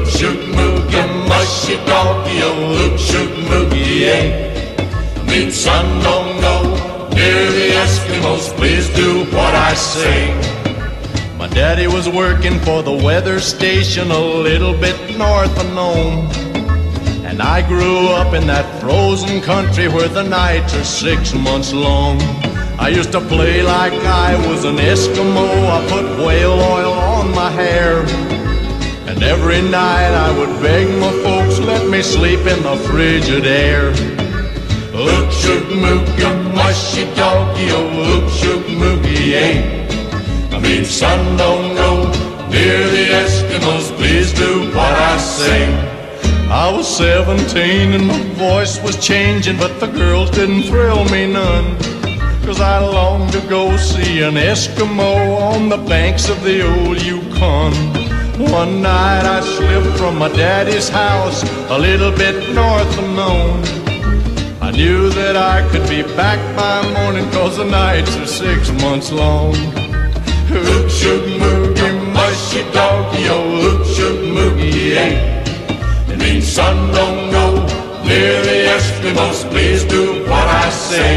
Look, shook, moogie, mushy doggy, oh, look, shook, moogie, yeah. I mean, son, don't go near the Eskimos, please do what I say. My daddy was working for the weather station a little bit north of Nome. And I grew up in that frozen country where the nights are 6 months long. I used to play like I was an Eskimo. I put whale oil on my hair. And every night I would beg my folks, let me sleep in the frigid air. Look, shook, moogie, mushy doggy, oh, look, shook, moogie, yeah. I mean, son, don't go near the Eskimos, please do what I say. I was 17 and my voice was changing, but the girls didn't thrill me none. 'Cause I longed to go see an Eskimo on the banks of the old Yukon. One night I slipped from my daddy's house a little bit north of Nome. I knew that I could be back by morning 'cause the nights are 6 months long. Look, shook, moogie, mushy doggy, oh, look, shook, moogie, yeah. It means son, don't go near the Eskimos, please do what I say.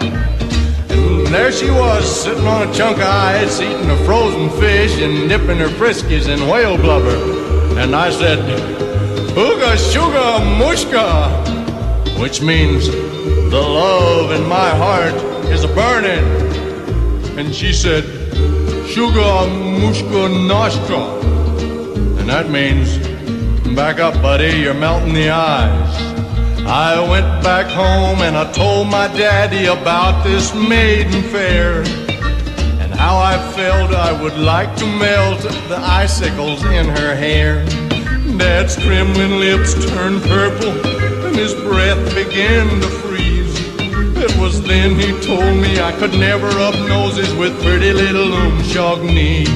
And there she was, sitting on a chunk of ice, eating a frozen fish and dipping her friskies in whale blubber. And I said, "Ooga, suga, mushka," which means, "The love in my heart is a burning." And she said, "Suga, mushka, noshka," and that means, "Back up, buddy, you're melting the ice." I went back home and I told my daddy about this maiden fair, and how I felt I would like to melt the icicles in her hair. Dad's trembling lips turned purple and his breath began to freeze. It was then he told me I could never rub noses with pretty little Umshogni.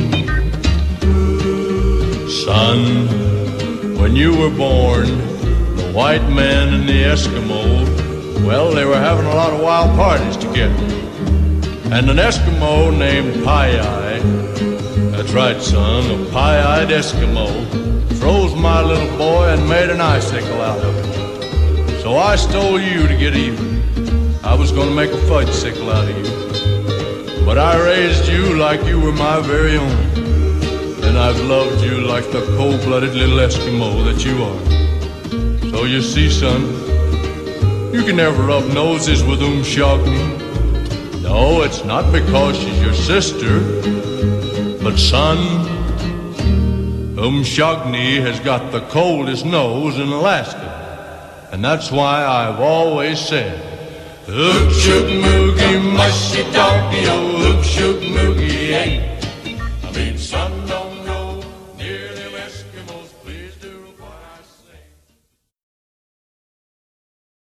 Son, when you were born, the white man and the Eskimo, well, they were having a lot of wild parties together. And an Eskimo named Pai-Ai, that's right, son, a pie-eyed Eskimo, froze my little boy and made an icicle out of it. So I stole you to get even. I was gonna make a fudge sickle out of you. But I raised you like you were my very own. And I've loved you like the cold-blooded little Eskimo that you are. So you see, son, you can never rub noses with Umshogni. No, it's not because she's your sister. But son, Umshogni has got the coldest nose in Alaska. And that's why I've always said, look, shook, moogie,